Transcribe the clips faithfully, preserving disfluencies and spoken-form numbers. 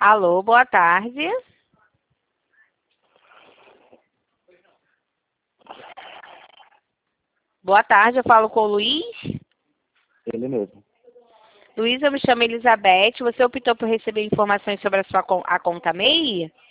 Alô, boa tarde. Boa tarde, eu falo com o Luiz. Ele mesmo. Luiz, eu me chamo Elizabeth. Você optou por receber informações sobre a sua con- a conta M E I?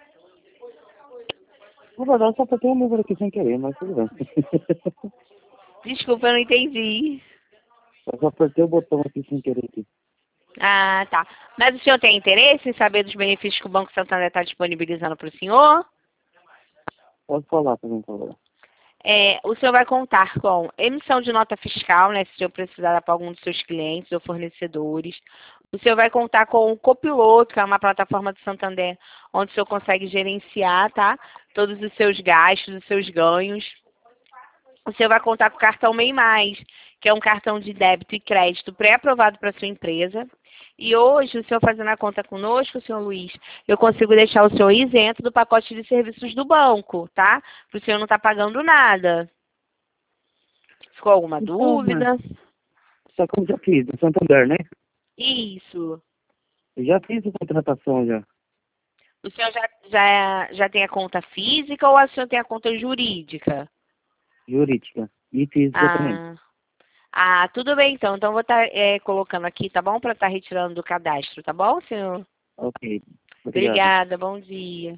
Na verdade, só apertei o número aqui sem querer, mas tudo bem. Desculpa, eu não entendi. Eu só apertei o botão aqui sem querer aqui. Ah, tá. Mas o senhor tem interesse em saber dos benefícios que o Banco Santander está disponibilizando para o senhor? Pode falar também, por favor. É, o senhor vai contar com emissão de nota fiscal, né, se o senhor precisar para algum dos seus clientes ou fornecedores. O senhor vai contar com o Copiloto, que é uma plataforma do Santander, onde o senhor consegue gerenciar, tá, todos os seus gastos, os seus ganhos. O senhor vai contar com o cartão M E I Mais, que é um cartão de débito e crédito pré-aprovado para a sua empresa. E hoje, o senhor fazendo a conta conosco, senhor Luiz, eu consigo deixar o senhor isento do pacote de serviços do banco, tá? Para o senhor não estar pagando nada. Ficou alguma Então, né? dúvida? Só que eu já fiz, do Santander, né? Isso. Eu já fiz a contratação já. O senhor já, já, já tem a conta física ou o senhor tem a conta jurídica? Jurídica. E física também. Ah, ah tudo bem então. Então, eu vou estar colocando aqui, tá bom? Para estar retirando do cadastro, tá bom, senhor? Ok. Obrigado. Obrigada, bom dia.